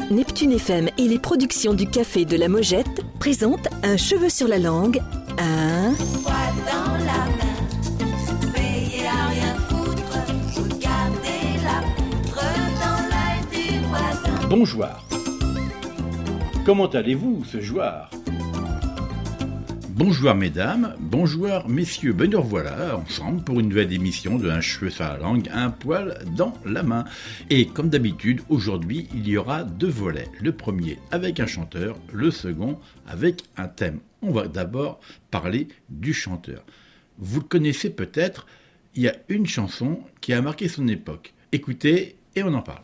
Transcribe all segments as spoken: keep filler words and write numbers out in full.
Neptune F M et les productions du Café de la Mojette présentent Un cheveu sur la langue, un... Poids dans la main, veillez à rien foutre, regardez la poutre dans l'œil du voisin. Bonjour. Comment allez-vous ce jour? Bonjour mesdames, bonjour messieurs, ben nous revoilà ensemble pour une nouvelle émission de Un cheveu sur la langue, un poil dans la main. Et comme d'habitude, aujourd'hui il y aura deux volets. Le premier avec un chanteur, le second avec un thème. On va d'abord parler du chanteur. Vous le connaissez peut-être, il y a une chanson qui a marqué son époque. Écoutez et on en parle.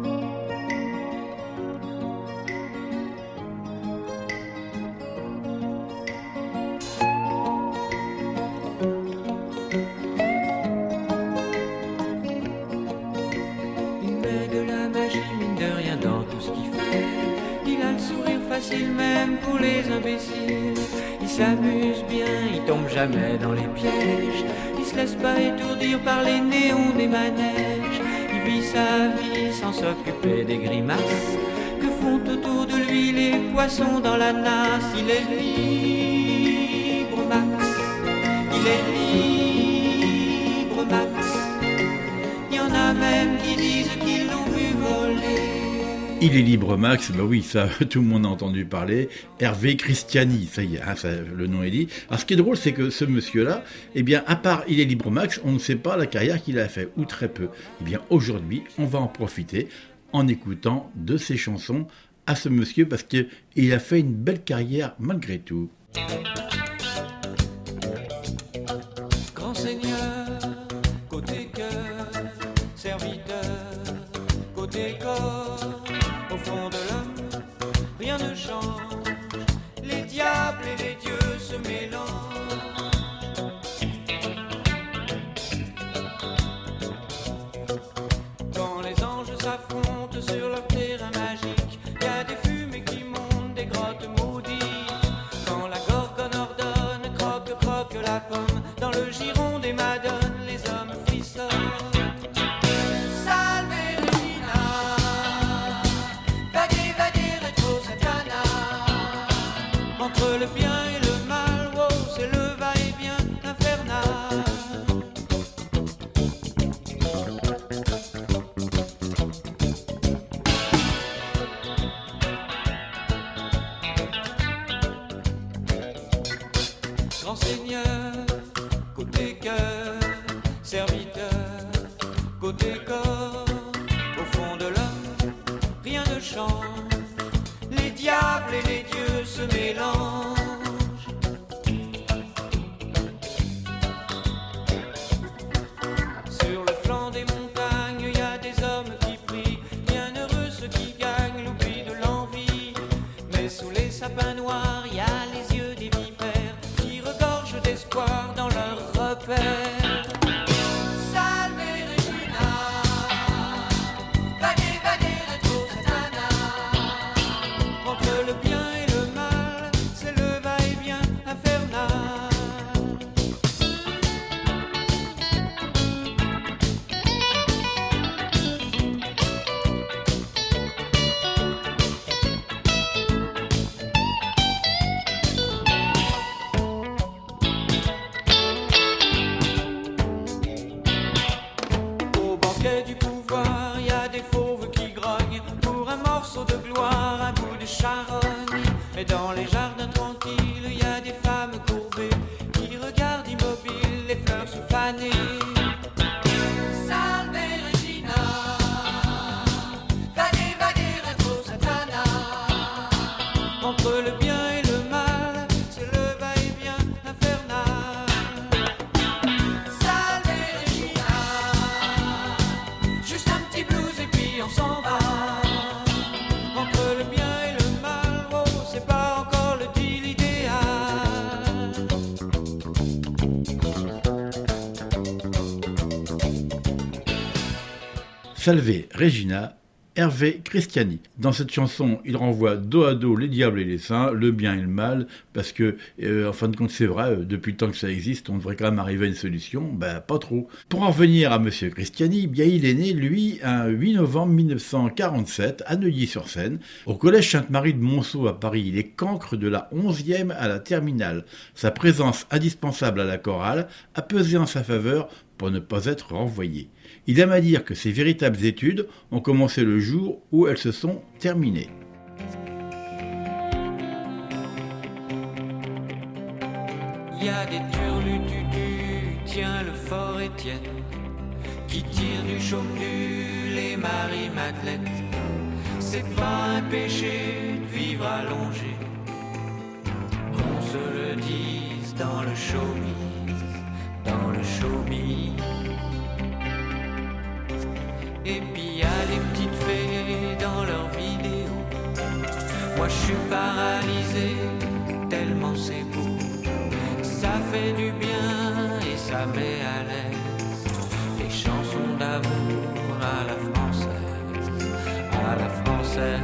Même pour les imbéciles, il s'amuse bien, il tombe jamais dans les pièges, il se laisse pas étourdir par les néons des manèges, il vit sa vie sans s'occuper des grimaces que font autour de lui les poissons dans la nasse. Il est libre Max, il est libre Max, il y en a même qui disent qu'ils l'ont vu voler. Il est libre Max, bah oui, ça tout le monde a entendu parler. Hervé Christiani, ça y est, hein, ça, le nom est dit. Alors ce qui est drôle, c'est que ce monsieur-là, eh bien, à part Il est libre Max, on ne sait pas la carrière qu'il a fait, ou très peu. Eh bien, aujourd'hui, on va en profiter en écoutant de ses chansons à ce monsieur, parce qu'il a fait une belle carrière malgré tout. Grand Seigneur, côté cœur, serviteur, côté corps. Au fond de l'homme, rien ne change. Les diables et les dieux se mélangent. Quand les anges s'affrontent sur leur terrain magique, y a des fumées qui montent des grottes maudites. Quand la gorgone ordonne, croque, croque la pomme. Dans le giron des madones, les hommes frissonnent. Entre le bien et le mal, oh, c'est le va-et-vient infernal. Grand Seigneur, côté cœur, serviteur, côté corps, au fond de l'homme, rien ne change. Les diables et les dieux se mélangent. Sur le flanc des montagnes, il y a des hommes qui prient. Bienheureux ceux qui gagnent l'oubli de l'envie. Mais sous les sapins noirs, il y a les yeux des vipères qui regorgent d'espoir dans leurs repères. Du pouvoir, il y a des fauves qui grognent pour un morceau de gloire, un bout de charogne. Mais dans les jardins tranquilles, il y a des femmes courbées qui regardent immobiles les fleurs se faner. Salve Regina, vade, vade, retro Satana. Entre le bien et le mal, c'est le va-et-vient infernal. On s'en va. Entre le bien et le mal, oh, c'est pas encore le deal idéal. Salve Regina, Hervé Christiani. Dans cette chanson, il renvoie dos à dos les diables et les saints, le bien et le mal, parce que, euh, en fin de compte, c'est vrai, euh, depuis le temps que ça existe, on devrait quand même arriver à une solution, ben pas trop. Pour en revenir à Monsieur Christiani, bien il est né, lui, un huit novembre mille neuf cent quarante-sept, à Neuilly-sur-Seine, au collège Sainte-Marie de Monceau à Paris. Il est cancre de la onzième à la terminale. Sa présence indispensable à la chorale a pesé en sa faveur pour ne pas être renvoyé. Il aime à dire que ses véritables études ont commencé le jour où elles se sont terminées. Il y a des turlututus, tiens le fort Étienne, qui tire du chaume du les Marie-Madeleine. C'est pas un péché de vivre allongé, qu'on se le dise dans le showbiz, dans le showbiz. Et puis y a les petites fées dans leurs vidéos. Moi je suis paralysé, tellement c'est beau. Ça fait du bien et ça met à l'aise. Les chansons d'amour à la française, à la française.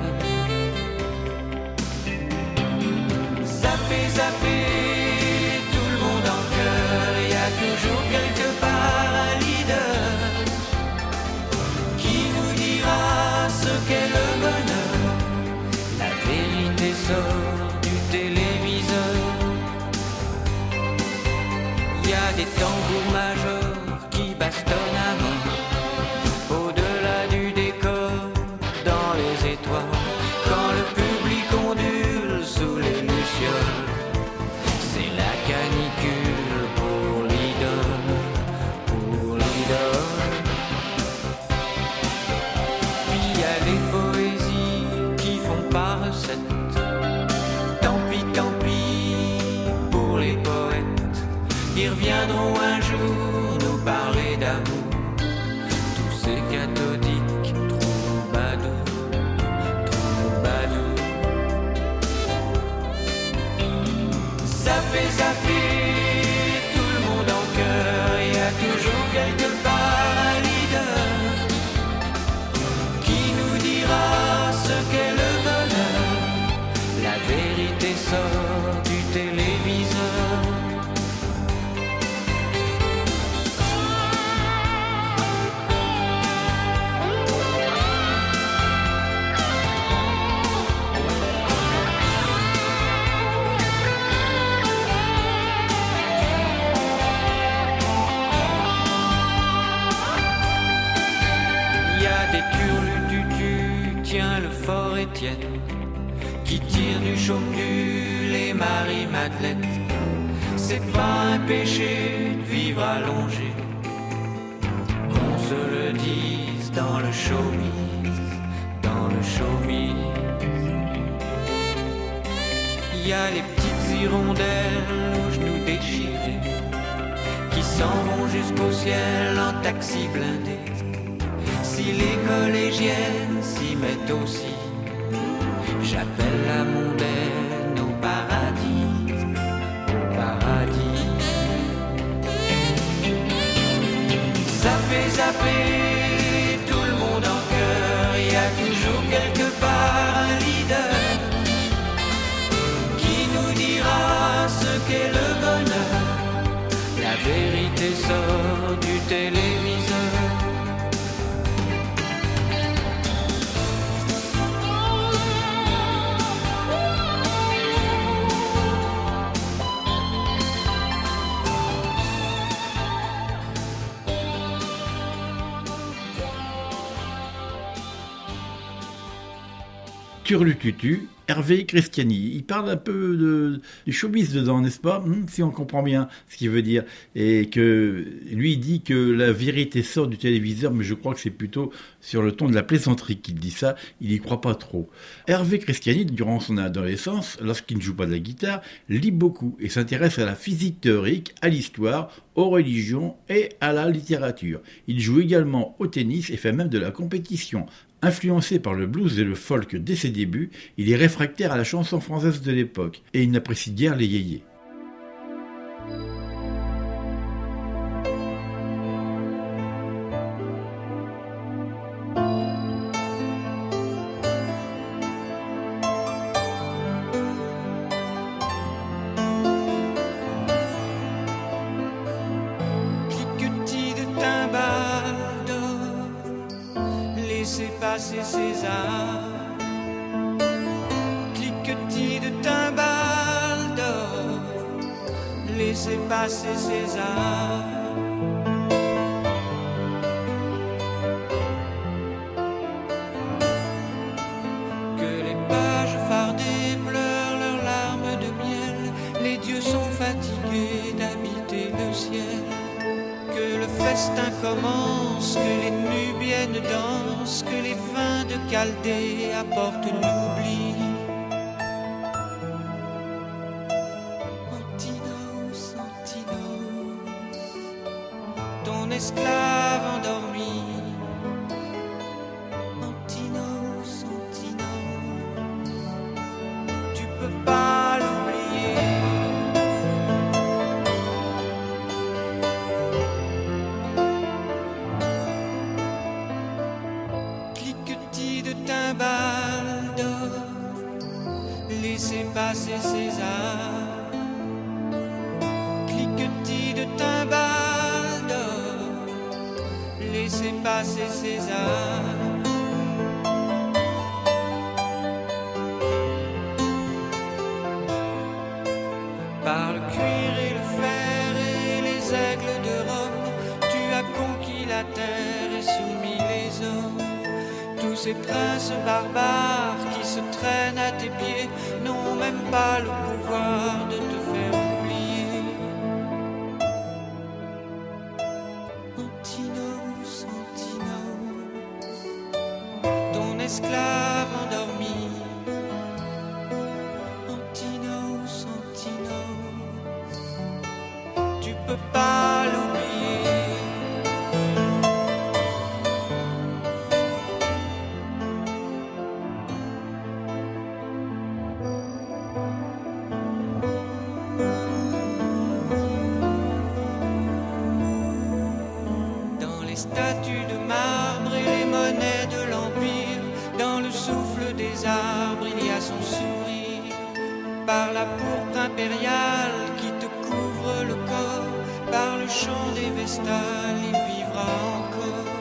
Zappé, zappé, tout le monde en cœur. Y a toujours quelque part un leader qui nous dira ce qu'est le bonheur. La vérité sort du téléviseur. Y a des tambours majeurs qui bastonnent à mort au-delà du décor, dans les étoiles, quand le public ondule sous les lucioles. C'est la canicule pour l'idole, pour l'idole. Puis y a les poésies qui font pas recette. Tant pis, tant pis pour les poètes. Ils reviendront un jour nous parler d'amour. Tous ces cathodiques troubadours, troubadours. Zappé, zappé, tout le monde en cœur. Y a toujours quelque part un leader qui nous dira ce qu'est le bonheur. La vérité sort du téléviseur. Tiens le fort Étienne, qui tire du chaume du les Marie-Madeleine. C'est pas un péché de vivre allongé, qu'on se le dise dans le showbiz, dans le showbiz. Y a les petites hirondelles aux genoux déchirés, qui s'en vont jusqu'au ciel en taxi blindé. Si les collégiennes s'y mettent aussi, j'appelle la mondaine au paradis, au paradis. Zappé, zappé, tout le monde en cœur. Y a toujours quelque part un leader qui nous dira ce qu'est le bonheur. La vérité sort du téléviseur. Turlututu, Hervé Christiani. Il parle un peu de, du showbiz dedans, n'est-ce pas, hum, si on comprend bien ce qu'il veut dire. Et que lui, il dit que la vérité sort du téléviseur, mais je crois que c'est plutôt sur le ton de la plaisanterie qu'il dit ça. Il y croit pas trop. Hervé Christiani, durant son adolescence, lorsqu'il ne joue pas de la guitare, lit beaucoup et s'intéresse à la physique théorique, à l'histoire, aux religions et à la littérature. Il joue également au tennis et fait même de la compétition. Influencé par le blues et le folk dès ses débuts, il est réfractaire à la chanson française de l'époque et il n'apprécie guère les yéyés. passer César. Cliquetis de timbales d'or, laissez passer César. Que les pages fardées pleurent leurs larmes de miel, les dieux sont fatigués d'habiter le ciel. Que le festin commence, que les nubiennes dansent, que les vins de Chaldée apportent l'oubli. Antinos, Antinos, ton esclave endormi. Antinos, Antinos, tu peux pas l'oublier. Cliquetis de timbales d'or, laissez passer César. Cliquetis de timbales d'or, laissez passer César. Par le cuir et le fer et les aigles de Rome, tu as conquis la terre et soumis les hommes. Tous ces princes barbares qui se traînent à tes pieds n'ont même pas le pouvoir de te faire oublier. Antinos, Antinos, ton esclave endormi. Antinos, Antinos, tu peux pas l'oublier. Dans les statues de marbre et les monnaies de l'Empire, dans le souffle des arbres, il y a son sourire. Par la pourpre impériale qui te couvre le corps, par le chant des vestales, il vivra encore.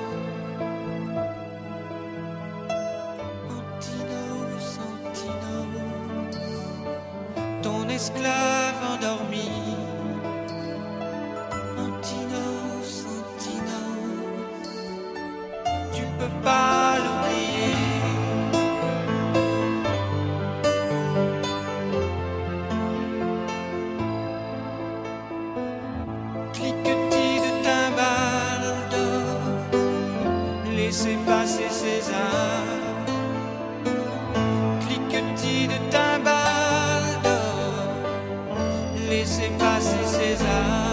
Antinos, Antinos, ton esclave endormi. Antinos, Antinos, tu peux pas l'oublier. Cliquetis de timbales d'or, laissez passer César. Cliquetis de timbales d'or, laissez passer César.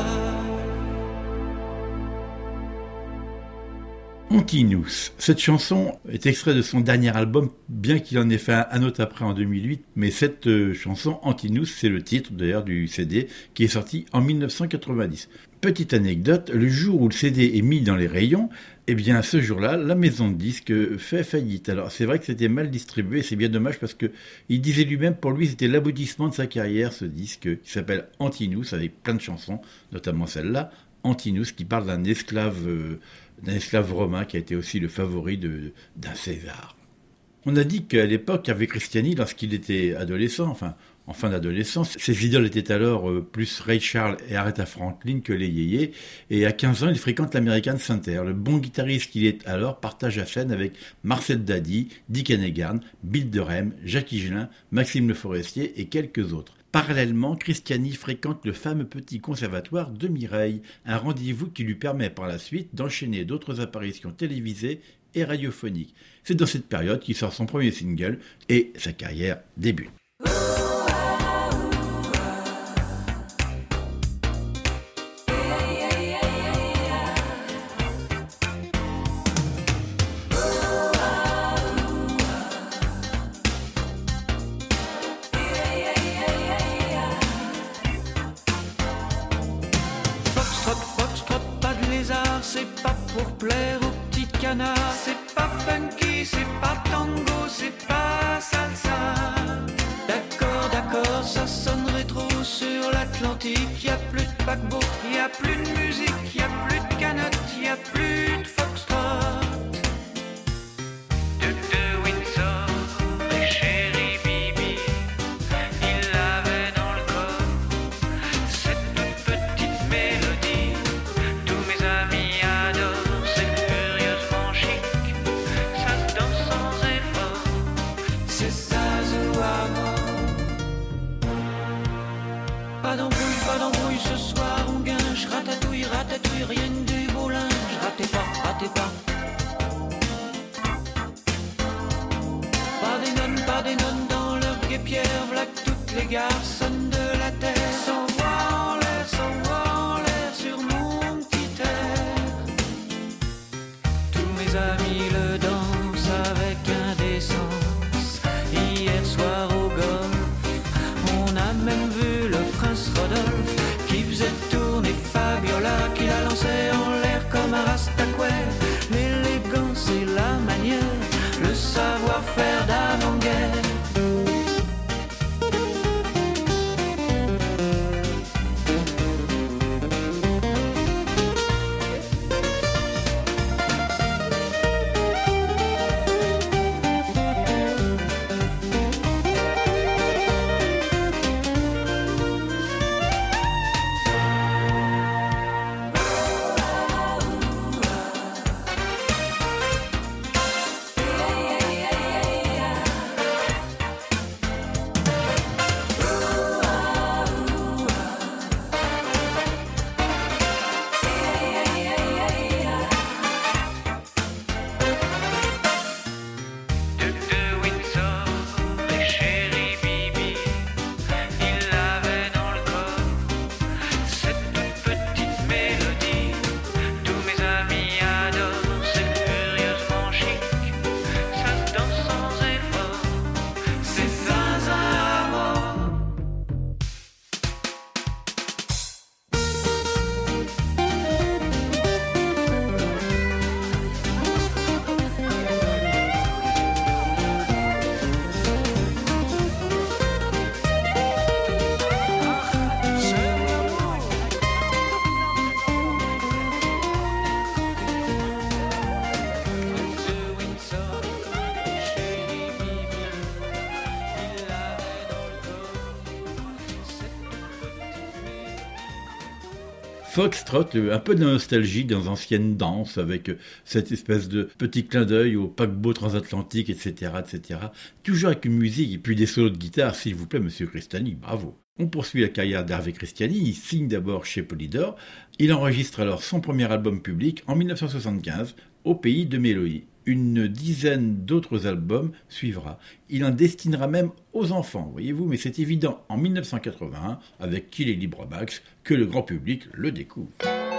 Antinous. Cette chanson est extraite de son dernier album, bien qu'il en ait fait un autre après en deux mille huit, mais cette euh, chanson, Antinous, c'est le titre d'ailleurs du C D qui est sorti en mille neuf cent quatre-vingt-dix. Petite anecdote, le jour où le C D est mis dans les rayons, eh bien ce jour-là, la maison de disques fait faillite. Alors c'est vrai que c'était mal distribué, c'est bien dommage parce que il disait lui-même, pour lui c'était l'aboutissement de sa carrière, ce disque qui s'appelle Antinous, avec plein de chansons, notamment celle-là, Antinous, qui parle d'un esclave... Euh, d'un esclave romain qui a été aussi le favori de, d'un César. On a dit qu'à l'époque, avec Christiani, lorsqu'il était adolescent, enfin en fin d'adolescence, ses idoles étaient alors euh, plus Ray Charles et Aretha Franklin que les yéyés, et à quinze ans, il fréquente l'American Center. Le bon guitariste qu'il est alors partage la scène avec Marcel Dady, Dick Hannigan, Bill Durham, Jacques Higelin, Maxime Le Forestier et quelques autres. Parallèlement, Christiani fréquente le fameux petit conservatoire de Mireille, un rendez-vous qui lui permet par la suite d'enchaîner d'autres apparitions télévisées et radiophoniques. C'est dans cette période qu'il sort son premier single et sa carrière débute. C'est pas pour plaire aux petites canards, c'est pas funky, c'est pas tango, c'est pas salsa. D'accord, d'accord, ça sonnerait trop sur l'Atlantique. Y a plus de paquebot, y a plus de musique, y a plus de canotte, y a plus de foxtrot. De français en l'air comme un rastaquouais. L'élégance et la manière, le savoir-faire d'avant-guerre. Foxtrot, un peu de nostalgie dans anciennes danses avec cette espèce de petit clin d'œil au paquebot transatlantique, et cetera, et cetera. Toujours avec une musique et puis des solos de guitare, s'il vous plaît, Monsieur Cristiani, bravo. On poursuit la carrière d'Hervé Cristiani, il signe d'abord chez Polydor. Il enregistre alors son premier album public en mille neuf cent soixante-quinze, Au pays de Méloï. Une dizaine d'autres albums suivra. Il en destinera même aux enfants, voyez-vous, mais c'est évident en mille neuf cent quatre-vingt-un, avec Kill et Librebax, que le grand public le découvre.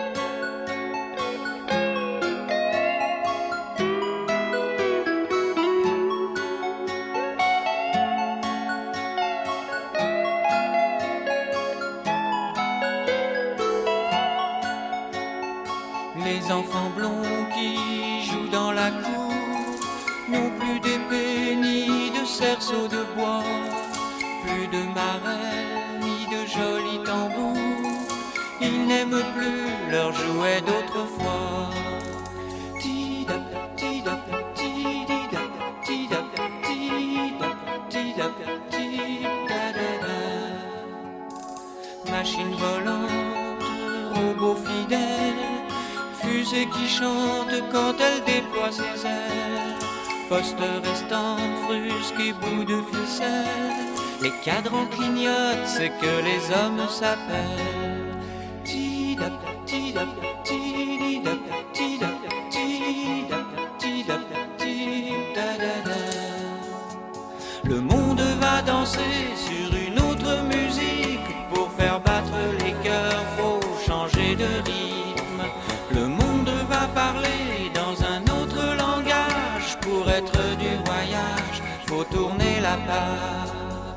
Les enfants blonds qui jouent dans la cour n'ont plus d'épée ni de cerceau de bois, plus de marelles ni de jolis tambours. Ils n'aiment plus leurs jouets d'autrefois. Tidap, tidap, tididap, tidap, tidap, tidap, tidadada. Machine volante, robot fidèle, fusée qui chante quand elle déploie ses ailes. Poste restant, frusque et bout de ficelle, les cadrans clignotent, c'est que les hommes s'appellent. Tidap, tidap, tididap, tidap, tidap, tidap, tidadada. Le monde va danser sur une autre musique. Pour faire battre les cœurs, faut changer de rythme. Le monde va parler dans un autre langage. Pour être du voyage, faut tourner la page.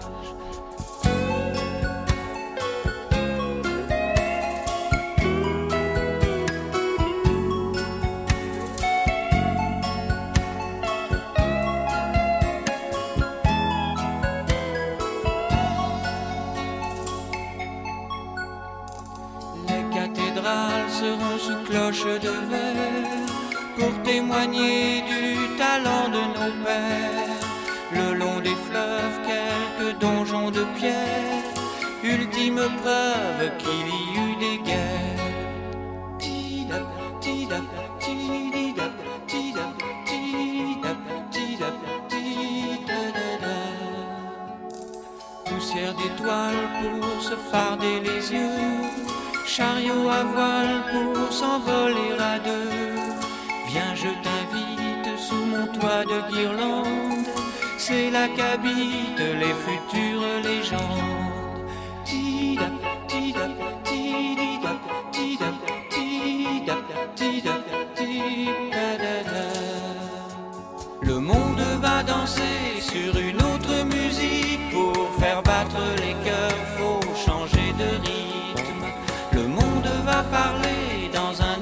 Seront sous cloche de verre pour témoigner du talent de nos pères. Le long des fleuves, quelques donjons de pierre, ultime preuve qu'il y eut des guerres. Tidap, tidap, tididap, tidap, tidap, tidap, tidadada. Poussière d'étoiles pour se farder les yeux, chariot à voile pour s'envoler à deux. Viens, je t'invite sous mon toit de guirlande, c'est là qu'habitent les futures légendes. Tidap, tidap, tididap, tidap, tidap, tidap, tidadada. Le monde va danser sur une autre musique. Pour faire battre les cœurs, faut changer de rythme. Le monde va parler dans un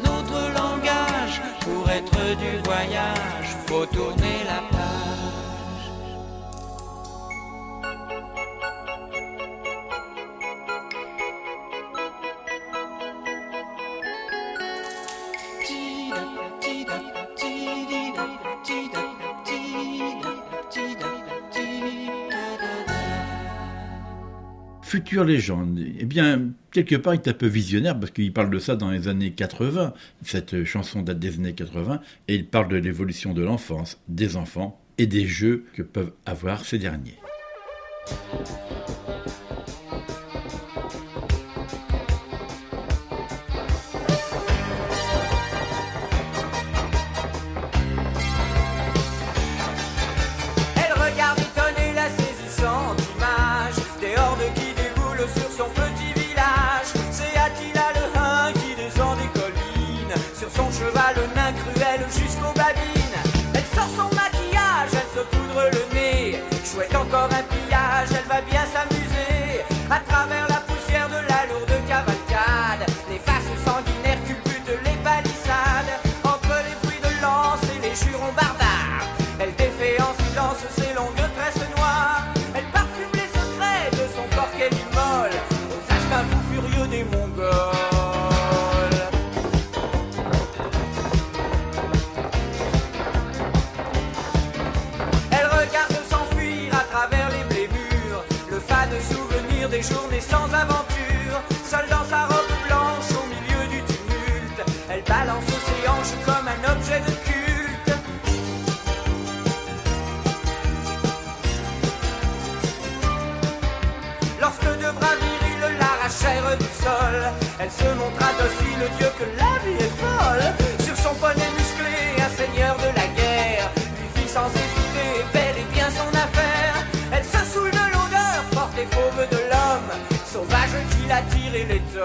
tourner la page. Future légende, eh bien, quelque part, il est un peu visionnaire parce qu'il parle de ça dans les années quatre-vingts. Cette chanson date des années quatre-vingts et il parle de l'évolution de l'enfance, des enfants et des jeux que peuvent avoir ces derniers. Jusqu'aux babines, elle sort son maquillage, elle se poudre le nez, chouette encore un pillage, elle va bien s'amuser, à travers la poussière de la lourde cavalcade, les faces sanguinaires culbutent les palissades, entre les bruits de lance et les jurons barbares, elle défait en silence ses longues tresses noires, elle parfume les secrets de son corps qu'elle immole, aux instincts fous furieux des Mongols. Des journées sans aventure, seule dans sa robe blanche au milieu du tumulte, elle balance ses hanches comme un objet de culte. Lorsque de bras virils l'arrachèrent du sol, elle se montra docile, Dieu que la vie est folle. Sur son poney musclé, un seigneur de la guerre lui fit sans hésiter bel et bien son affaire. Elle se saoule de l'odeur forte et fauve de sauvage qui l'attire et l'étonne.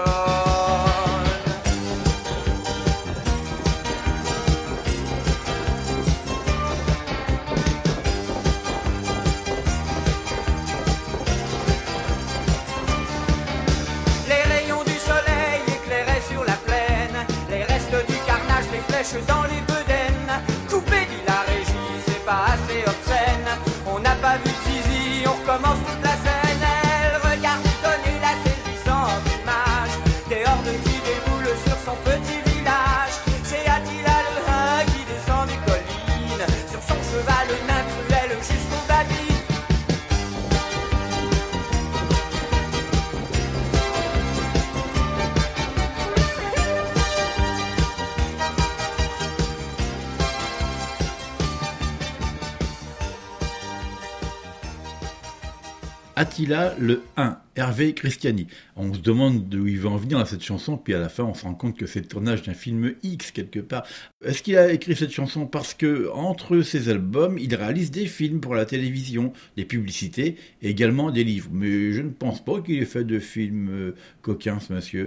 Les rayons du soleil éclairaient sur la plaine, les restes du carnage, les flèches dans les bedaines. Coupé, dit la régie, c'est pas assez obscène. On n'a pas vu de zizi, on recommence toute la scène. Son petit village, c'est Attila le Hun qui descend des collines, sur son cheval nain cruel jusqu'aux babines. Attila le Hun, Hervé Christiani. On se demande d'où il va en venir dans cette chanson, puis à la fin on se rend compte que c'est le tournage d'un film X quelque part. Est-ce qu'il a écrit cette chanson parce que entre ses albums, il réalise des films pour la télévision, des publicités et également des livres. Mais je ne pense pas qu'il ait fait de films euh, coquins, ce monsieur.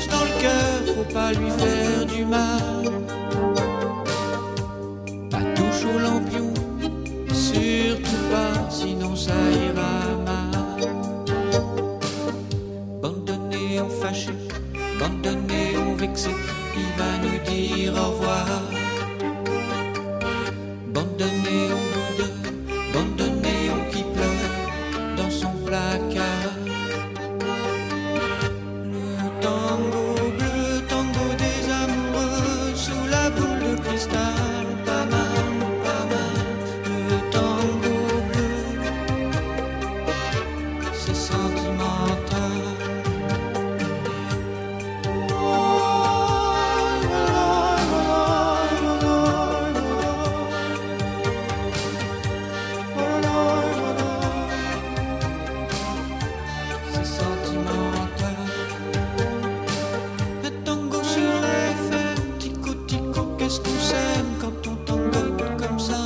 Pas lui faire du mal, pas toucher fâchés, bande de néons vexés, il va nous dire au revoir. Bande de néons boudeux, bande de néons qui pleurent dans son placard. Le tango bleu, tango des amoureux, sous la boule de cristal, pas mal, pas mal. Le tango bleu, c'est sentimental. C'est sentimental. Le tango sur la F M, tico tico, qu'est-ce qu'on s'aime quand on tangote comme ça.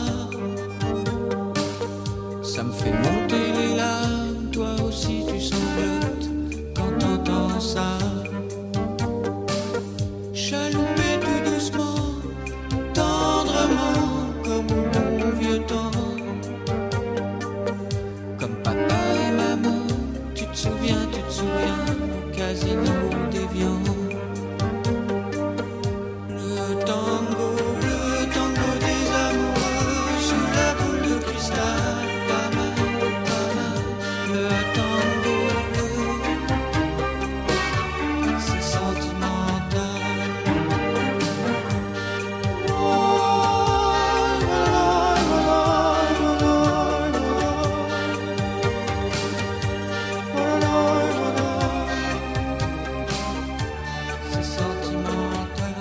Ça me fait monter les larmes, toi aussi tu sanglotes quand t'entends ça. Chalouper tout doucement, tendrement, comme au bon vieux temps. Comme papa et maman, tu te souviens, tu te souviens, au casino d'Évian. Le tango, le tango des amoureux, sous la boule de cristal, pas mal, pas mal. Le tango bleu, c'est sentimental. C'est sentimental.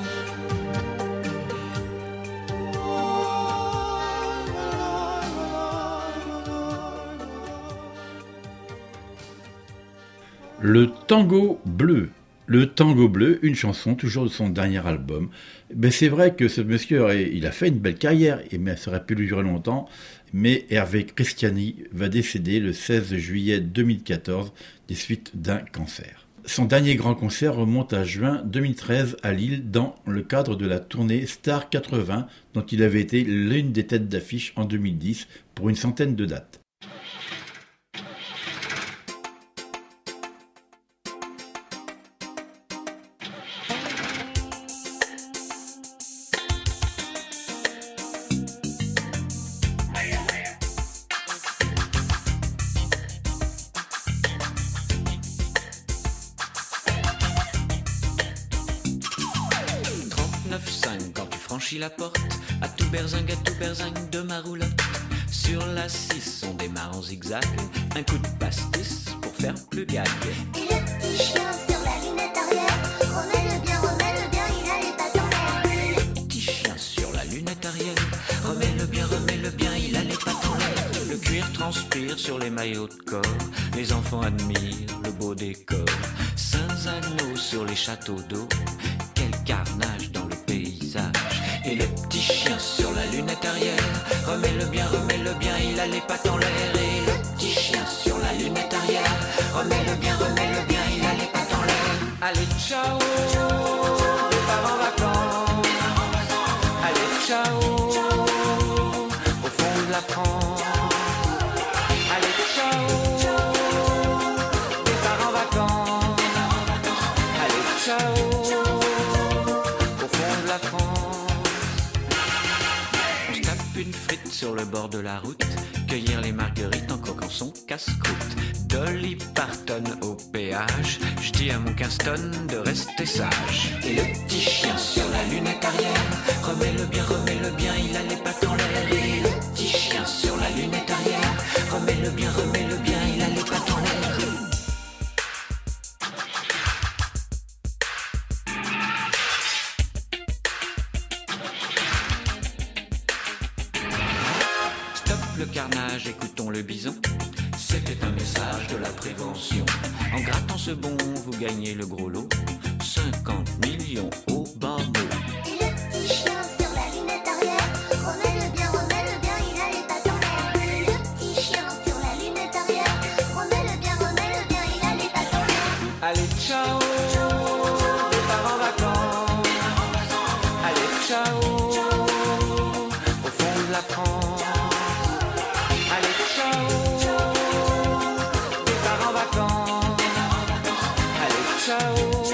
Le tango bleu. Le tango bleu, une chanson toujours de son dernier album. Ben c'est vrai que ce monsieur, il a fait une belle carrière, et mais ça aurait pu lui durer longtemps. Mais Hervé Christiani va décéder le seize juillet deux mille quatorze des suites d'un cancer. Son dernier grand concert remonte à juin deux mille treize à Lille dans le cadre de la tournée Star quatre-vingts dont il avait été l'une des têtes d'affiche en deux mille dix pour une centaine de dates. trente-neuf cinq quand tu franchis la porte, à tout berzingue, à tout berzingue de ma roulotte. Sur la six, on démarre en zigzag, un coup de pastis pour faire plus gag. Et le petit chien sur la lunette arrière, remets-le bien, remets-le bien, il a les pattes en l'air. Le petit chien sur la lunette arrière, remets-le bien, remets-le bien, il a les pattes en l'air. Le cuir transpire sur les maillots de corps, les enfants admirent le beau décor. Saint-Zano sur les châteaux d'eau, quel carnage dans le paysage. Et le petit chien sur la lunette arrière, remets-le bien, remets-le bien, il a les pattes en l'air. Et le petit chien sur la lunette arrière, remets-le bien, remets-le bien, il a les pattes en l'air. Allez, ciao, on part en vacances. Allez, ciao, au fond de la France. Allez, ciao, départ en vacances. Allez, ciao, au fond de la France. On se tape une frite sur le bord de la route, cueillir les marguerites en croquant son casse-croûte. Dolly Parton au péage, je dis à mon Kingston de rester sage. Et le petit chien sur la lunette arrière, remets-le bien, remets-le bien, il a les pattes en l'air. Et le petit chien sur la lunette arrière, remets-le bien, remets-le bien, il a les pattes en l'air. Stop le carnage, écoutons le bison. C'était un message de la prévention. En grattant ce bon, vous gagnez le gros lot. cinquante millions au bas mot. Et le petit chien sur la lunette arrière, remets-le bien, remets-le bien, il a les pattes en l'air. Et le petit chien sur la lunette arrière, remets-le bien, remets-le bien, il a les pattes en l'air. Allez, ciao, départ en vacances. Allez, ciao, au fond de la France. Allez, ciao, départ en vacances. Allez, ciao.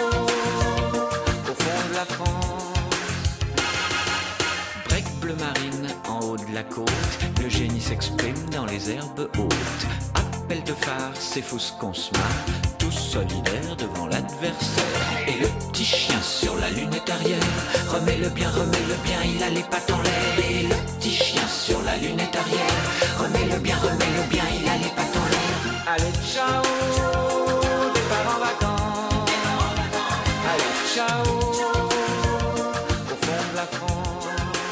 côte, le génie s'exprime dans les herbes hautes. Appel de phare, c'est fou ce qu'on se marre, tous solidaires devant l'adversaire. Et le petit chien sur la lunette arrière, remets-le bien, remets-le bien, il a les pattes en l'air. Et le petit chien sur la lunette arrière, remets-le bien, remets-le bien, il a les pattes en l'air. Allez, ciao, départ en vacances. Allez, ciao, au fond de la France.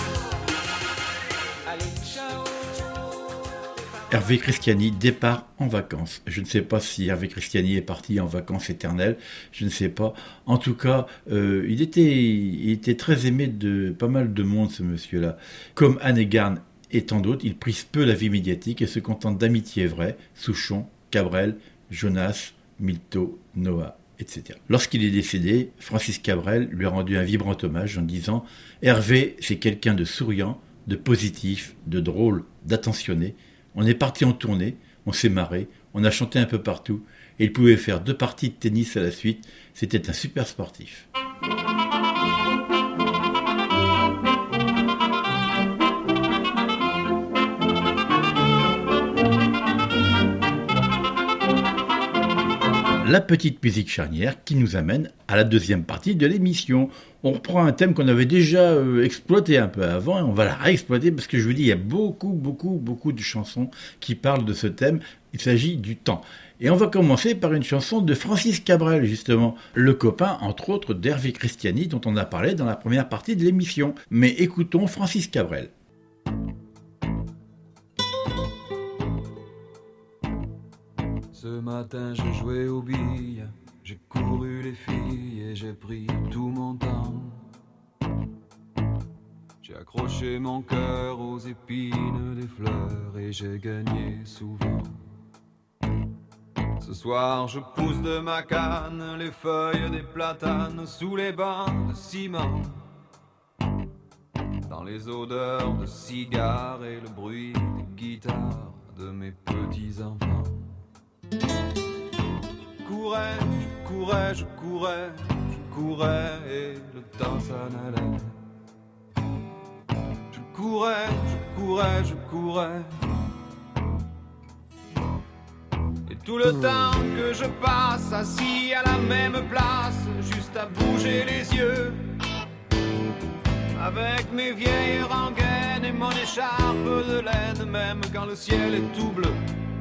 Allez, ciao. Hervé Christiani, départ en vacances. Je ne sais pas si Hervé Christiani est parti en vacances éternelles, je ne sais pas. En tout cas, euh, il, était, il était très aimé de pas mal de monde, ce monsieur-là. Comme Anne Egarn et tant d'autres, il prise peu la vie médiatique et se contente d'amitié vraie, Souchon, Cabrel, Jonas, Milteau, Noah, et cetera. Lorsqu'il est décédé, Francis Cabrel lui a rendu un vibrant hommage en disant « Hervé, c'est quelqu'un de souriant, de positif, de drôle, d'attentionné. On est parti en tournée, on s'est marré, on a chanté un peu partout, et il pouvait faire deux parties de tennis à la suite. C'était un super sportif. » La petite musique charnière qui nous amène à la deuxième partie de l'émission. On reprend un thème qu'on avait déjà euh, exploité un peu avant et on va la réexploiter parce que je vous dis, il y a beaucoup, beaucoup, beaucoup de chansons qui parlent de ce thème. Il s'agit du temps. Et on va commencer par une chanson de Francis Cabrel, justement, le copain, entre autres, d'Hervé Christiani, dont on a parlé dans la première partie de l'émission. Mais écoutons Francis Cabrel. Ce matin j'ai joué aux billes, j'ai couru les filles et j'ai pris tout mon temps. J'ai accroché mon cœur aux épines des fleurs et j'ai gagné souvent. Ce soir je pousse de ma canne les feuilles des platanes sous les bancs de ciment. Dans les odeurs de cigares et le bruit des guitares de mes petits enfants. Je courais, je courais, je courais, je courais et le temps s'en allait. Je courais, je courais, je courais. Et tout le temps que je passe assis à la même place, juste à bouger les yeux, avec mes vieilles rengaines et mon écharpe de laine, même quand le ciel est tout bleu.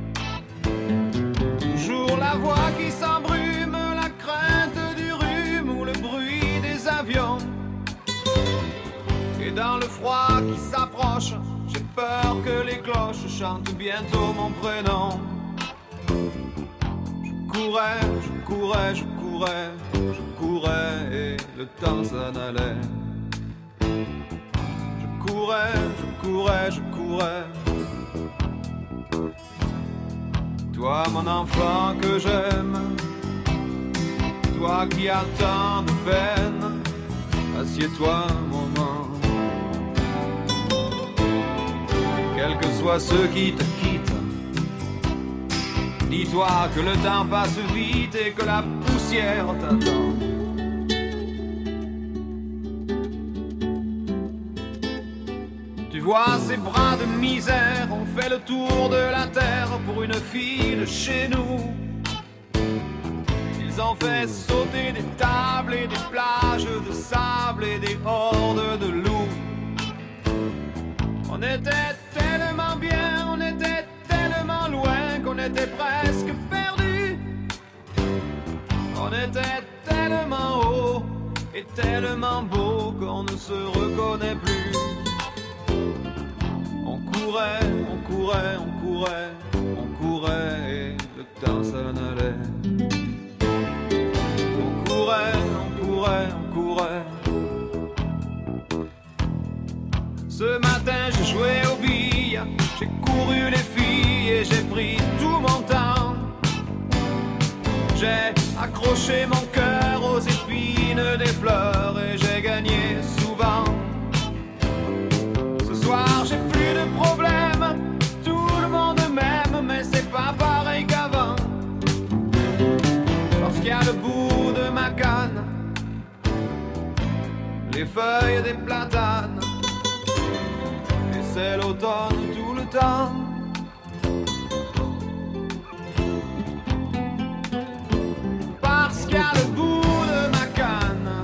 Toujours la voix qui s'embrume, la crainte du rhume ou le bruit des avions. Et dans le froid qui s'approche, j'ai peur que les cloches chantent bientôt mon prénom. Je courais, je courais, je courais, je courais et le temps s'en allait. Je courais, je courais, je courais. Toi mon enfant que j'aime, toi qui as tant de peine, assieds-toi un moment. Quels que soient ceux qui te quittent, dis-toi que le temps passe vite et que la poussière t'attend. Tu vois ces bras de misère, on fait le tour de la terre pour une fille de chez nous. Ils ont fait sauter des tables et des plages de sable et des hordes de loups. On était tellement bien, on était tellement loin qu'on était presque perdus. On était tellement haut et tellement beau qu'on ne se reconnaît plus. On courait, on courait, on courait, on courait et le temps s'en allait. On courait, on courait, on courait. Ce matin j'ai joué aux billes, j'ai couru les filles et j'ai pris tout mon temps. J'ai accroché mon cœur aux épines des fleurs et j'ai gagné souvent. Ce soir j'ai plus de problème, tout le monde m'aime, mais c'est pas pareil qu'avant. Lorsqu'il y a le bout de ma canne, les feuilles des platanes, et c'est l'automne tout le temps. Parce qu'à le bout de ma canne,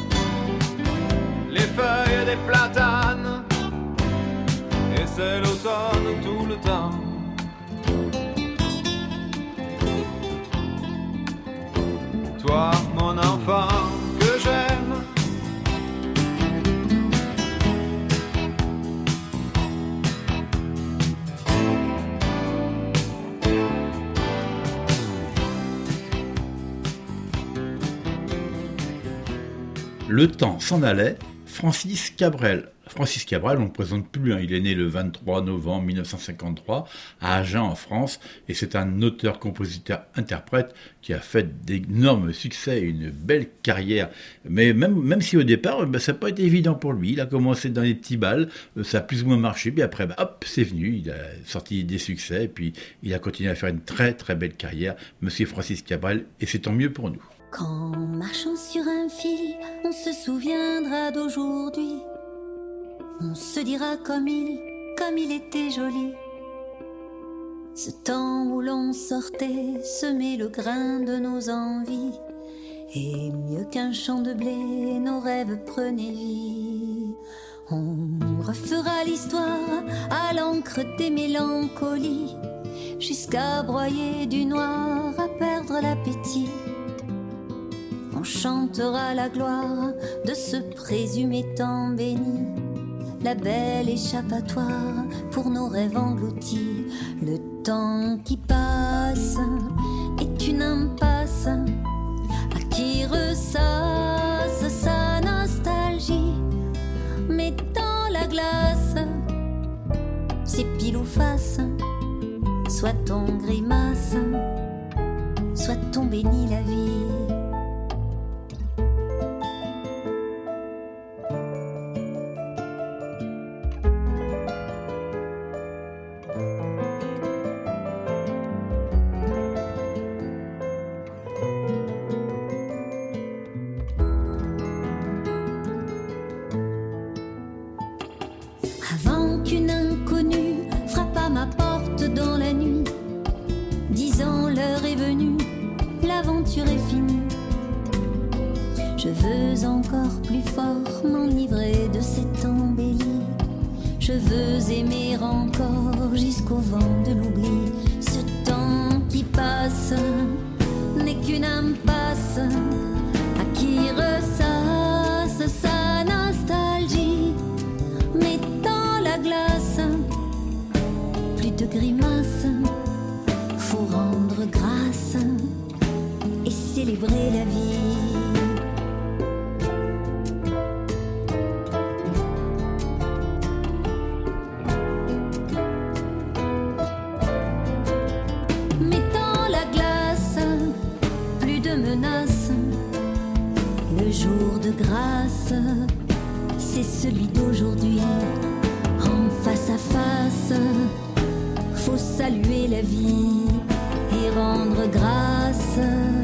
les feuilles des platanes, et c'est l'automne tout le temps. Toi, mon enfant, que j'aime, Le temps s'en allait, Francis Cabrel. Francis Cabrel, on ne le présente plus, hein. Il est né le vingt-trois novembre mille neuf cent cinquante-trois à Agen en France et c'est un auteur, compositeur, interprète qui a fait d'énormes succès, une belle carrière. Mais même, même si au départ, ben, ça n'a pas été évident pour lui, il a commencé dans les petits bals, ça a plus ou moins marché, puis après, ben, hop, c'est venu, il a sorti des succès et puis il a continué à faire une très très belle carrière, Monsieur Francis Cabrel, et c'est tant mieux pour nous. Quand marchant sur un fil, on se souviendra d'aujourd'hui. On se dira comme il, comme il était joli. Ce temps où l'on sortait semer le grain de nos envies. Et mieux qu'un champ de blé, nos rêves prenaient vie. On refera l'histoire à l'encre des mélancolies, jusqu'à broyer du noir, à perdre l'appétit. On chantera la gloire de ce présumé temps béni, la belle échappatoire pour nos rêves engloutis. Le temps qui passe est une impasse à qui ressasse sa nostalgie. Mettant la glace, c'est pile ou face, soit on grimace, soit on bénit la vie. Avant qu'une inconnue frappe à ma porte dans la nuit, disant l'heure est venue, l'aventure est finie. Je veux encore plus fort m'enivrer de cette embellie. Je veux aimer encore jusqu'au vent de l'oubli. Ce temps qui passe n'est qu'une impasse à qui ressasse sa nostalgie. Mettant la glace, plus de grimaces, faut rendre grâce et célébrer la vie. Mettant la glace, plus de menaces, le jour de grâce, c'est celui d'aujourd'hui. En face à face, faut saluer la vie et rendre grâce.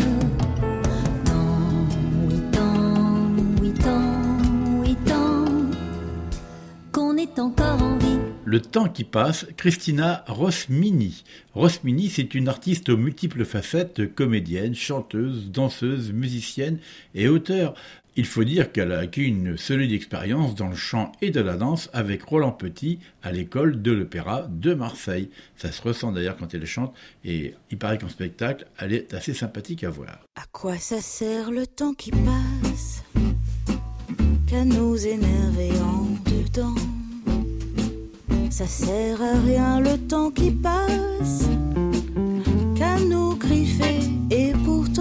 Tant, oui tant, oui tant, oui tant, qu'on est encore en vie. Le temps qui passe, Christina Rosmini. Rosmini, c'est une artiste aux multiples facettes, comédienne, chanteuse, danseuse, musicienne et auteure. Il faut dire qu'elle a acquis une solide expérience dans le chant et de la danse avec Roland Petit à l'école de l'opéra de Marseille. Ça se ressent d'ailleurs quand elle chante et il paraît qu'en spectacle, elle est assez sympathique à voir. À quoi ça sert le temps qui passe qu'à nous énerver en dedans? Ça sert à rien le temps qui passe qu'à nous griffer et pourtant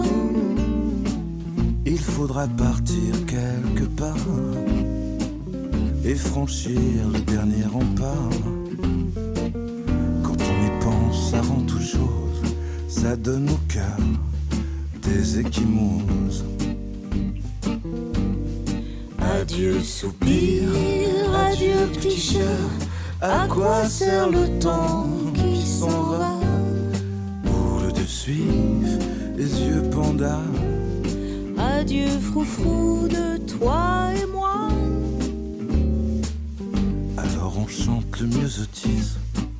il faudra partir quelque part et franchir le dernier rempart. Quand on y pense, ça rend toute chose, ça donne au cœur des échymoses. Adieu soupir, adieu petit chat, à quoi sert le temps qui s'en va? Boule de suif, les yeux pandas. Adieu froufrou de toi et moi. Alors on chante le myosotis.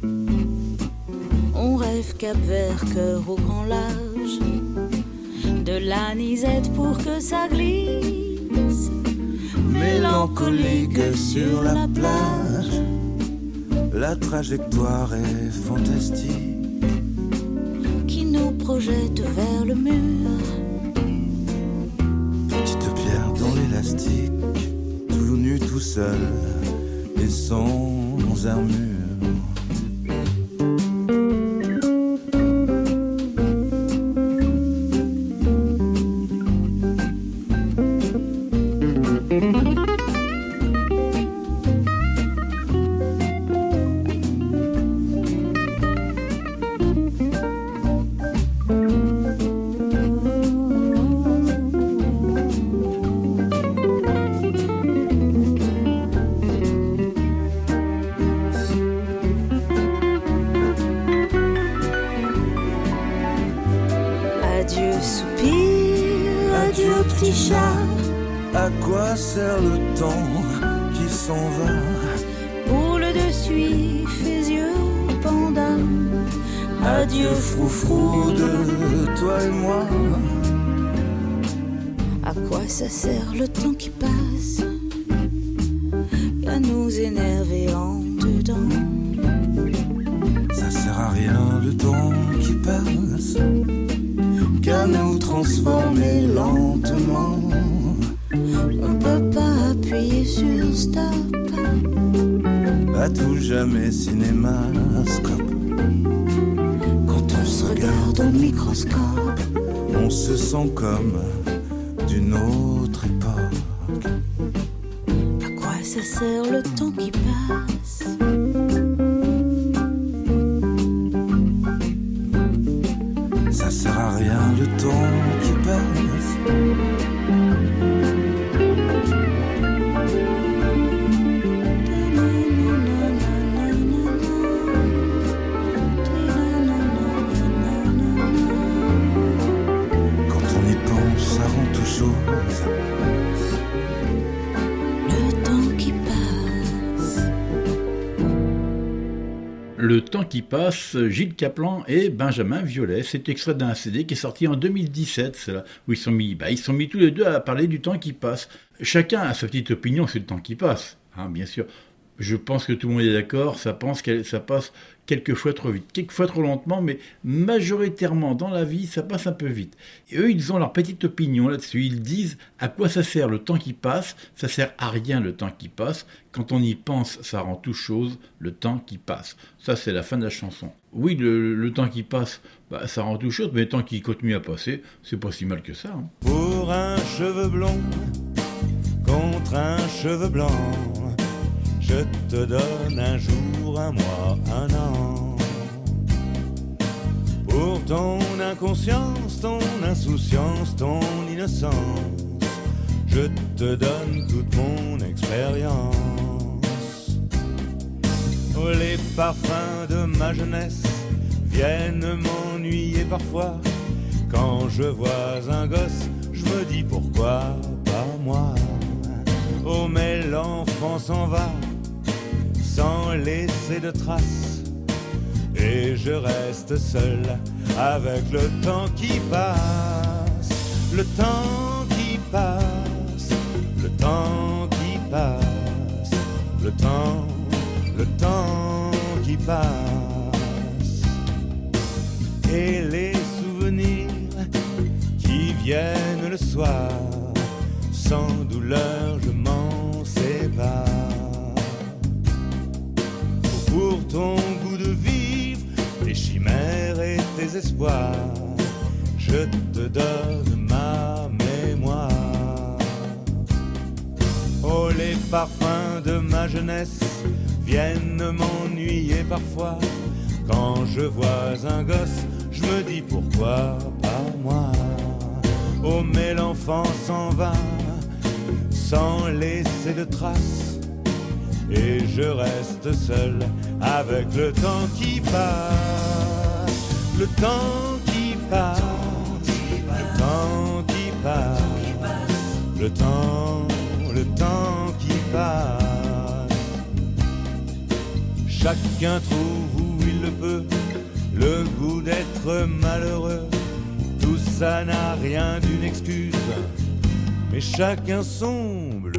On rêve Cap-Vert, cœur au grand large, de l'anisette pour que ça glisse, mélancolique sur la plage. La trajectoire est fantastique, qui nous projette vers le mur. Petite pierre dans l'élastique, tout nu tout seul et sans armure. Adieu soupir, adieu petit chat. À quoi sert le temps qui s'en va? Boule de suif, fais yeux panda. Adieu froufrou de toi et moi. À quoi ça sert le temps qui passe? À nous énerver en dedans. Ça sert à rien le temps qui passe, qu'à nous transformer lentement. On peut pas appuyer sur stop. À tout jamais cinémascope. Quand on se regarde au microscope, on se sent comme d'une autre époque. à quoi ça sert le temps qui passe? Ça sert à rien le temps qui passe. Quand on y pense, ça rend tout chose. Le temps qui passe. Le temps qui passe, Gilles Caplan et Benjamin Violet. C'est extrait d'un C D qui est sorti en deux mille dix-sept, c'est là où ils sont mis, bah, ils sont mis tous les deux à parler du temps qui passe. Chacun a sa petite opinion sur le temps qui passe, hein, bien sûr. Je pense que tout le monde est d'accord, ça, pense qu'elle, ça passe quelquefois trop vite, quelquefois trop lentement, mais majoritairement dans la vie, ça passe un peu vite. Et eux, ils ont leur petite opinion là-dessus. Ils disent à quoi ça sert le temps qui passe? Ça sert à rien le temps qui passe. Quand on y pense, ça rend tout chose, le temps qui passe. Ça, c'est la fin de la chanson. Oui, le, le temps qui passe, bah, ça rend tout chose, mais le temps qui continue à passer, c'est pas si mal que ça. Hein. Pour un cheveu blond contre un cheveu blanc, je te donne un jour, un mois, un an. Pour ton inconscience, ton insouciance, ton innocence, je te donne toute mon expérience. Oh, les parfums de ma jeunesse viennent m'ennuyer parfois. Quand je vois un gosse, je me dis pourquoi pas moi. Oh, mais l'enfant s'en va sans laisser de traces, et je reste seul avec le temps qui passe. Le temps qui passe, le temps qui passe, le temps, le temps qui passe. Et les souvenirs qui viennent le soir, sans douleur je m'en sépare. Pour ton goût de vivre, tes chimères et tes espoirs, je te donne ma mémoire. Oh, les parfums de ma jeunesse viennent m'ennuyer parfois. Quand je vois un gosse, je me dis pourquoi pas moi. Oh, mais l'enfant s'en va sans laisser de traces, et je reste seul avec le temps qui passe. Le temps qui passe, le temps qui passe, le temps, le temps qui passe. Chacun trouve où il le peut le goût d'être malheureux. Tout ça n'a rien d'une excuse, mais chacun son blues.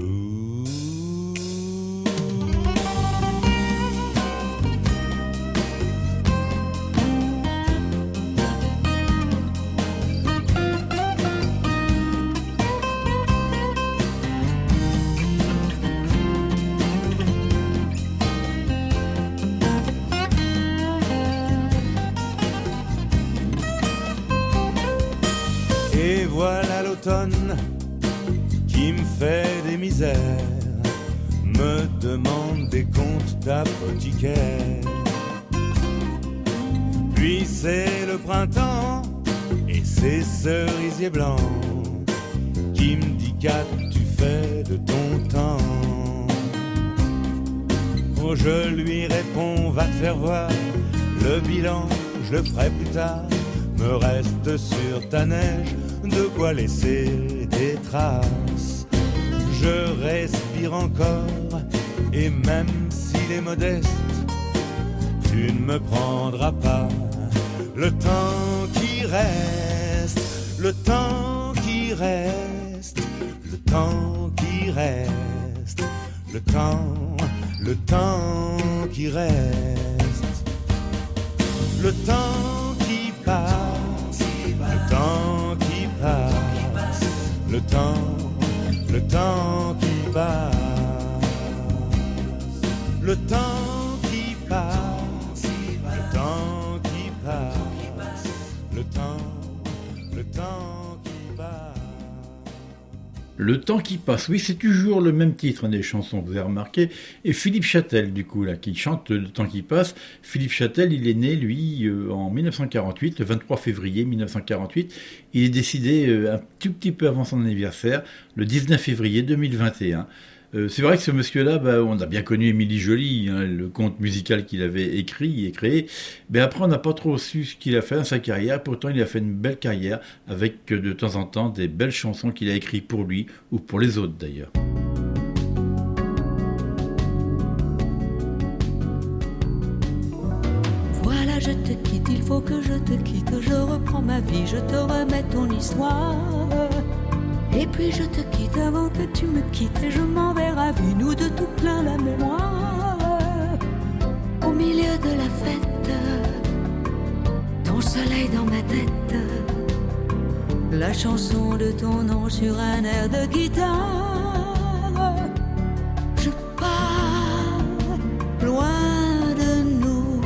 Et voilà l'automne qui me fait des misères, me demande des comptes d'apothicaire. Puis c'est le printemps et ses cerisiers blancs qui me dit qu'as-tu fait de ton temps. Oh, je lui réponds, va te faire voir, le bilan je le ferai plus tard. Me reste sur ta neige de quoi laisser des traces. Je respire encore et même s'il est modeste, tu ne me prendras pas le temps qui reste, le temps qui reste, le temps qui reste, le temps, le temps qui reste, le temps qui passe, le temps qui passe, le temps, le temps qui passe, le temps qui passe, le temps qui passe, le temps, le temps qui passe. Le temps qui passe, oui, c'est toujours le même titre des chansons, vous avez remarqué. Et Philippe Châtel, du coup, là, qui chante Le temps qui passe. Philippe Châtel, il est né, lui, euh, en dix-neuf cent quarante-huit, le vingt-trois février dix-neuf cent quarante-huit. Il est décédé euh, un tout petit peu avant son anniversaire, le dix-neuf février deux mille vingt et un. Euh, c'est vrai que ce monsieur-là, bah, on a bien connu Émilie Joly, hein, le conte musical qu'il avait écrit et créé. Mais après, on n'a pas trop su ce qu'il a fait dans sa carrière. Pourtant, il a fait une belle carrière avec de temps en temps des belles chansons qu'il a écrites pour lui ou pour les autres d'ailleurs. Voilà, je te quitte, il faut que je te quitte. Je reprends ma vie, je te remets ton histoire. Et puis je te quitte avant que tu me quittes. Et je m'en vais ravi, nous de tout plein la mémoire. Au milieu de la fête, ton soleil dans ma tête, la chanson de ton nom sur un air de guitare. Je pars loin de nous,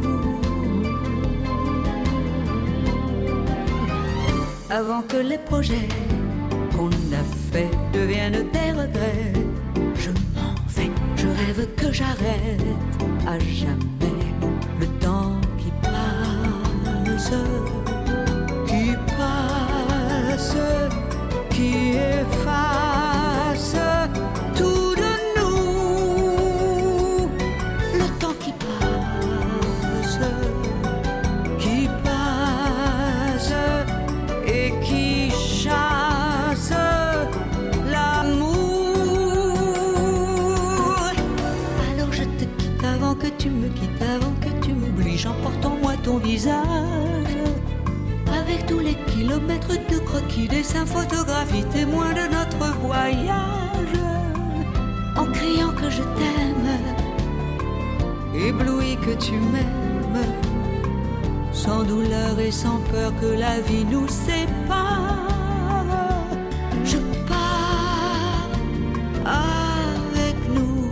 avant que les projets qu'on a fait deviennent des regrets. Je m'en vais, je rêve que j'arrête à jamais le temps qui passe, qui passe, qui efface tout de nous. Le temps qui passe, qui passe et qui chasse l'amour. Alors je te quitte avant que tu me quittes, avant que tu m'oublies. J'emporte en moi ton visage, avec tous les kilomètres de croquis, dessins, photographies, témoins de notre voyage. En criant que je t'aime, ébloui que tu m'aimes, sans douleur et sans peur que la vie nous sépare. Je pars avec nous,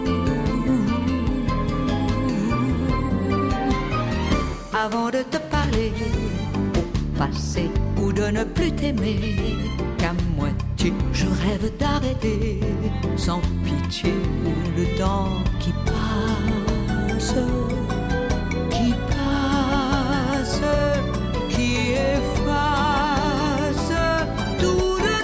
avant de te parler au passé ou de ne plus t'aimer qu'à moitié. Je rêve d'arrêter sans pitié le temps qui passe, qui passe, qui efface tout de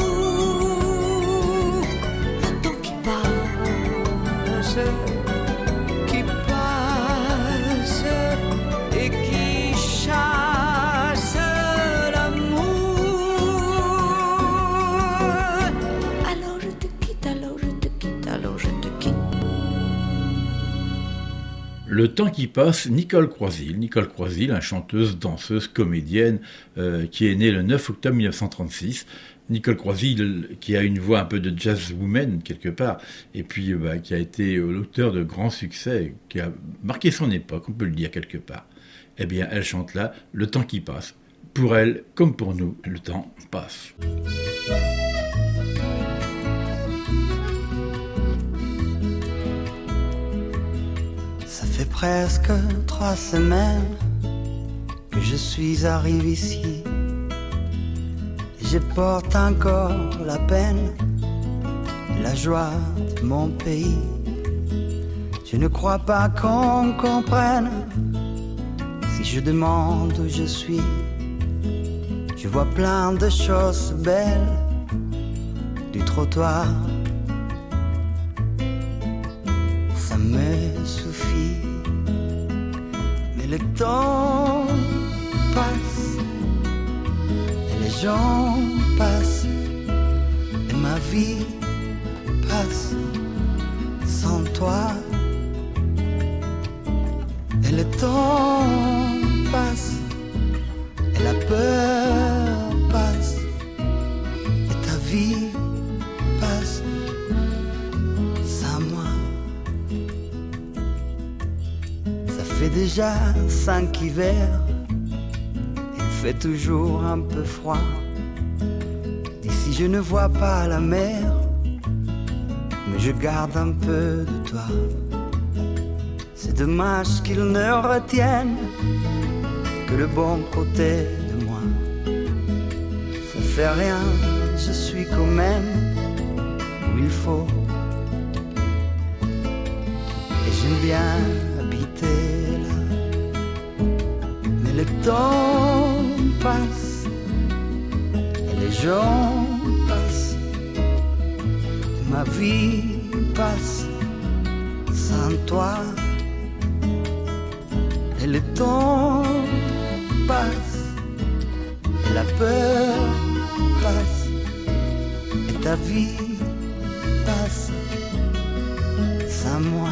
nous. Le temps qui passe, qui passe et qui chasse l'amour. Alors je te quitte, alors je te quitte, alors je te quitte. Le temps qui passe, Nicole Croisille. Nicole Croisille, une chanteuse, danseuse, comédienne euh, qui est née le neuf octobre mille neuf cent trente-six. Nicole Croisille, qui a une voix un peu de jazzwoman quelque part, et puis bah, qui a été l'auteur de grands succès, qui a marqué son époque, on peut le dire quelque part. Eh bien, elle chante là « Le temps qui passe ». Pour elle, comme pour nous, le temps passe. Ça fait presque trois semaines que je suis arrivé ici. Je porte encore la peine, la joie de mon pays. Je ne crois pas qu'on comprenne si je demande où je suis. Je vois plein de choses belles du trottoir. Ça me suffit, mais le temps passe et les gens passent et ma vie passe sans toi. Et le temps passe et la peur passe et ta vie passe sans moi. Ça fait déjà cinq hivers, il fait toujours un peu froid. D'ici je ne vois pas la mer, mais je garde un peu de toi. C'est dommage qu'ils ne retiennent que le bon côté de moi. Ça fait rien, je suis quand même où il faut. Et j'aime bien habiter là. Mais le temps passe et les gens passent. Ma vie passe sans toi. Et le temps passe, et la peur passe, et ta vie passe sans moi.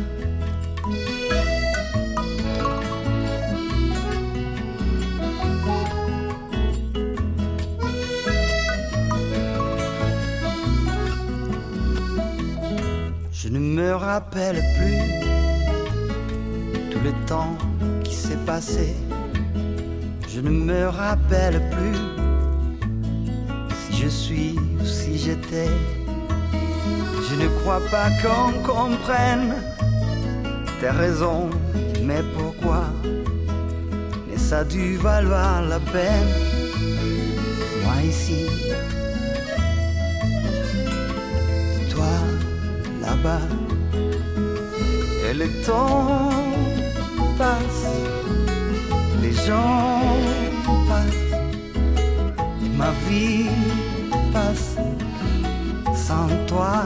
Je ne me rappelle plus tout le temps qui s'est passé. Je ne me rappelle plus si je suis ou si j'étais. Je ne crois pas qu'on comprenne tes raisons, mais pourquoi? Mais ça a dû valoir la peine. Moi ici, toi là-bas. Et le temps passe, les gens passent, ma vie passe sans toi.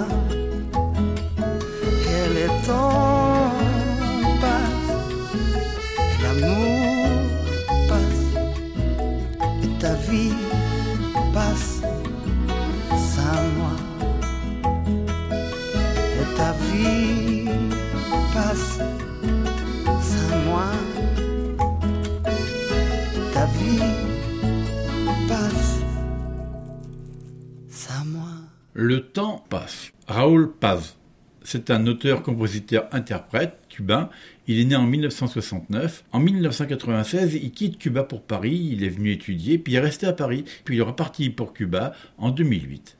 Et le temps passe, et l'amour passe, et ta vie passe sans moi. Et ta vie passe sans moi. Ta vie passe sans moi. Le temps passe. Raúl Paz, c'est un auteur, compositeur, interprète cubain. Il est né en mille neuf cent soixante-neuf. En mille neuf cent quatre-vingt-seize, il quitte Cuba pour Paris. Il est venu étudier, puis il est resté à Paris. Puis il est reparti pour Cuba en deux mille huit.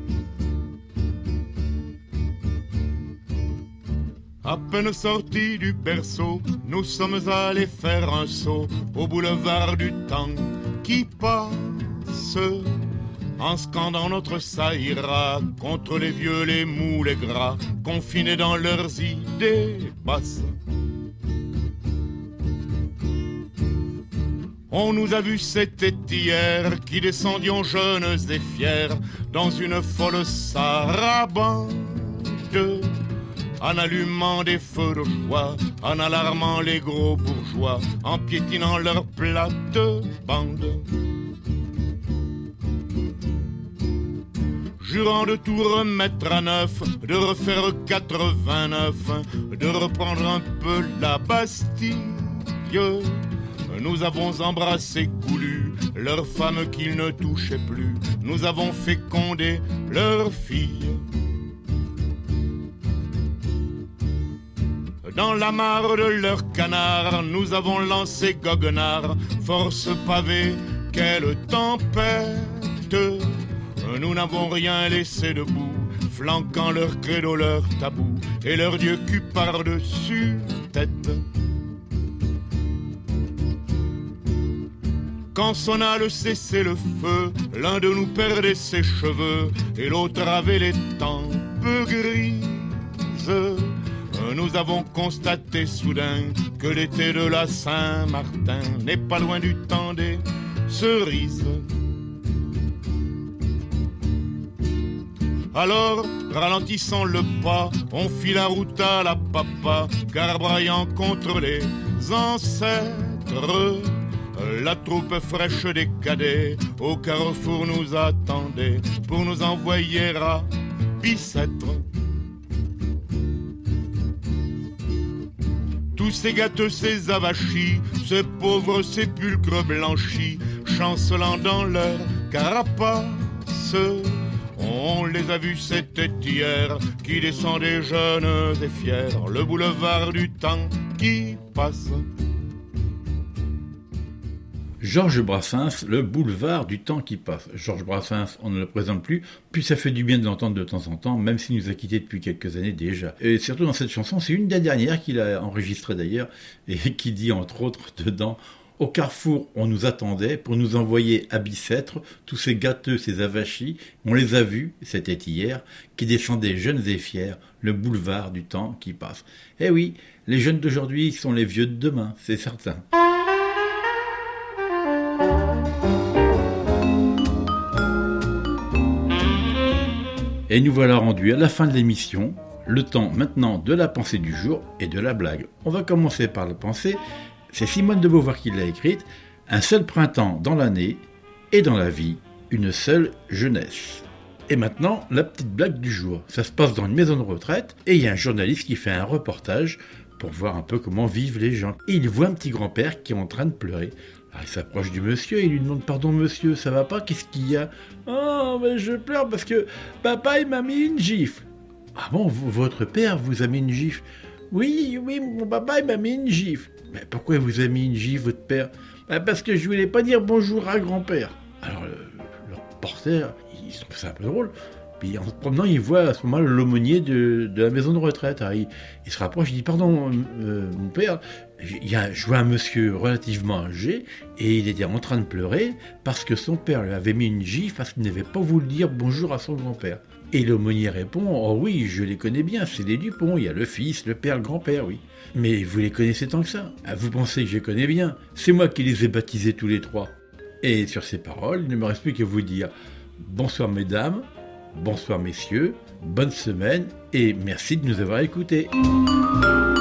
À peine sortis du berceau, nous sommes allés faire un saut au boulevard du temps qui passe, en scandant notre ça ira contre les vieux, les mous, les gras, confinés dans leurs idées basses. On nous a vus, c'était hier, qui descendions jeunes et fiers dans une folle sarabande, en allumant des feux de joie, en alarmant les gros bourgeois, en piétinant leurs plates-bandes. jurant de tout remettre à neuf, de refaire quatre-vingt-neuf, de reprendre un peu la Bastille. Nous avons embrassé goulu leurs femmes qu'ils ne touchaient plus. Nous avons fécondé leurs filles. Dans la mare de leurs canards, nous avons lancé goguenard. Force pavée, quelle tempête! Nous n'avons rien laissé debout, flanquant leur credo, leur tabou, et leur dieu cul par-dessus tête. Quand sonna le cessez-le-feu, l'un de nous perdait ses cheveux et l'autre avait les tempes grises. Nous avons constaté soudain que l'été de la Saint-Martin n'est pas loin du temps des cerises. Alors, ralentissant le pas, on fit la route à la papa, garbraillant contre les ancêtres. La troupe fraîche des cadets au carrefour nous attendait pour nous envoyer à Bicêtre. Tous ces gâteux, ces avachis, ces pauvres sépulcres blanchis, chancelant dans leur carapace, on les a vus, c'était hier, qui descendaient jeunes et fiers, le boulevard du temps qui passe. Georges Brassens, le boulevard du temps qui passe. Georges Brassens, on ne le présente plus, puis ça fait du bien de l'entendre de temps en temps, même s'il nous a quittés depuis quelques années déjà. Et surtout dans cette chanson, c'est une des dernières qu'il a enregistrée d'ailleurs, et qui dit entre autres dedans « Au carrefour, on nous attendait pour nous envoyer à Bicêtre, tous ces gâteux, ces avachis, on les a vus, c'était hier, qui descendaient jeunes et fiers, le boulevard du temps qui passe. » Eh oui, les jeunes d'aujourd'hui sont les vieux de demain, c'est certain. Et nous voilà rendus à la fin de l'émission, le temps maintenant de la pensée du jour et de la blague. On va commencer par la pensée, c'est Simone de Beauvoir qui l'a écrite, un seul printemps dans l'année et dans la vie, une seule jeunesse. Et maintenant, la petite blague du jour, ça se passe dans une maison de retraite et il y a un journaliste qui fait un reportage pour voir un peu comment vivent les gens. Et il voit un petit grand-père qui est en train de pleurer. Alors il s'approche du monsieur et il lui demande « Pardon monsieur, ça va pas? Qu'est-ce qu'il y a ?»« Oh, mais je pleure parce que papa il m'a mis une gifle. »« Ah bon, v- votre père vous a mis une gifle ?»« Oui, oui, mon papa il m'a mis une gifle. »« Mais pourquoi il vous a mis une gifle, votre père ?»« Bah, parce que je voulais pas dire bonjour à grand-père. » Alors le, le reporter, il trouve ça un peu drôle. Puis en se promenant, il voit à ce moment-là l'aumônier de, de la maison de retraite. Alors, il, il se rapproche, il dit « Pardon, euh, mon père, il y a, je vois un monsieur relativement âgé et il était en train de pleurer parce que son père lui avait mis une gifle parce qu'il n'avait pas voulu dire bonjour à son grand-père. » Et l'aumônier répond « Oh oui, je les connais bien, c'est les Dupont, il y a le fils, le père, le grand-père, oui. Mais vous les connaissez tant que ça? Ah, vous pensez que je les connais bien? C'est moi qui les ai baptisés tous les trois. » Et sur ces paroles, il ne me reste plus qu'à vous dire bonsoir mesdames, bonsoir messieurs, bonne semaine et merci de nous avoir écoutés.